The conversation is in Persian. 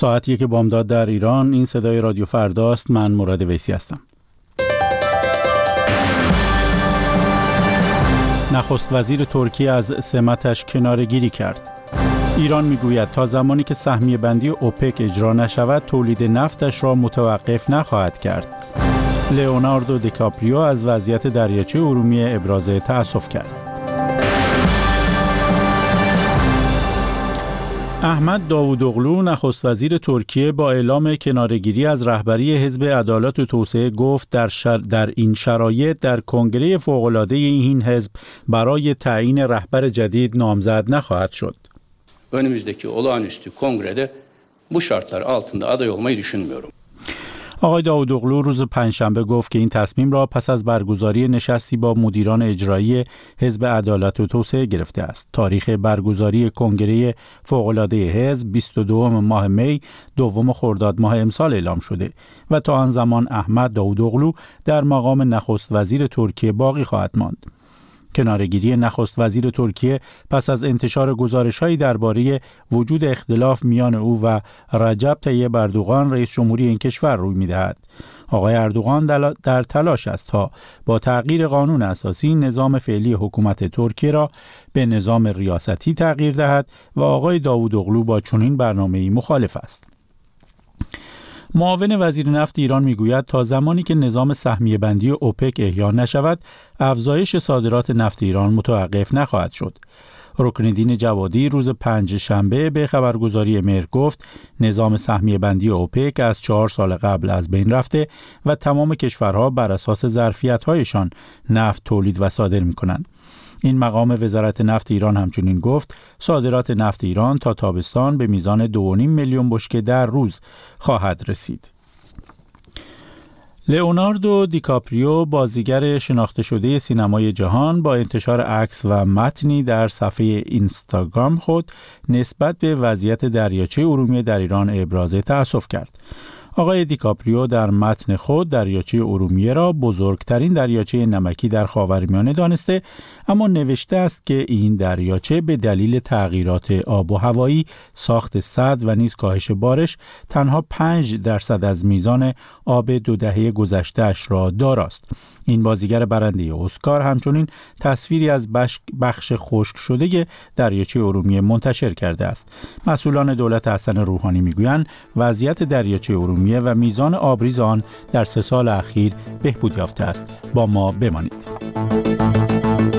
ساعت 1 بامداد در ایران. این صدای رادیو فرداست. من مراد ویسی هستم. نخست وزیر ترکیه از سمتش کناره‌گیری کرد. ایران میگوید تا زمانی که سهمیه بندی اوپک اجرا نشود تولید نفتش را متوقف نخواهد کرد. لئوناردو دیکاپریو از وضعیت دریاچه ارومیه ابراز تأسف کرد. احمد داوودوغلو نخست وزیر ترکیه با اعلام کناره‌گیری از رهبری حزب عدالت و توسعه گفت در این şarayet در کنگره فوق‌العاده این حزب برای تعیین رهبر جدید نامزد نخواهد شد. Önümüzdeki olağanüstü kongrede bu şartlar altında aday olmayı düşünmüyorum. آقای داوودوغلو روز پنجشنبه گفت که این تصمیم را پس از برگزاری نشستی با مدیران اجرایی حزب عدالت و توسعه گرفته است. تاریخ برگزاری کنگره فوق‌العاده حزب 22 ماه می، 2 خرداد ماه امسال اعلام شده و تا آن زمان احمد داوودوغلو در مقام نخست وزیر ترکیه باقی خواهد ماند. کناره‌گیری نخست وزیر ترکیه پس از انتشار گزارش‌هایی درباره وجود اختلاف میان او و رجب طیب اردوغان رئیس جمهوری این کشور روی می‌دهد. آقای اردوغان در تلاش است تا با تغییر قانون اساسی نظام فعلی حکومت ترکیه را به نظام ریاستی تغییر دهد و آقای داوودوغلو با چنین برنامه‌ای مخالف است. معاون وزیر نفت ایران میگوید تا زمانی که نظام سهمیه بندی اوپک احیا نشود افزایش صادرات نفت ایران متوقف نخواهد شد. رکنالدین جوادی روز پنجشنبه به خبرگزاری مهر گفت نظام سهمیه بندی اوپک از 4 سال قبل از بین رفته و تمام کشورها بر اساس ظرفیت‌هایشان نفت تولید و صادر می‌کنند. این مقام وزارت نفت ایران همچنین گفت صادرات نفت ایران تا تابستان به میزان 2.5 میلیون بشکه در روز خواهد رسید. لئوناردو دیکاپریو بازیگر شناخته شده سینمای جهان با انتشار عکس و متنی در صفحه اینستاگرام خود نسبت به وضعیت دریاچه ارومیه در ایران ابراز تأسف کرد. آقای دیکاپریو در متن خود دریاچه ارومیه را بزرگترین دریاچه نمکی در خاورمیانه دانسته، اما نوشته است که این دریاچه به دلیل تغییرات آب و هوایی، ساخت سد و نیز کاهش بارش تنها 5% از میزان آب 2 دهه گذشته‌اش را داراست. این بازیگر برنده اسکار همچنین تصویری از بخش خشک شده دریاچه ارومیه منتشر کرده است. مسئولان دولت حسن روحانی میگویند وضعیت دریاچه ارومیه و میزان آبریز آن در 3 سال اخیر بهبود یافته است. با ما بمانید.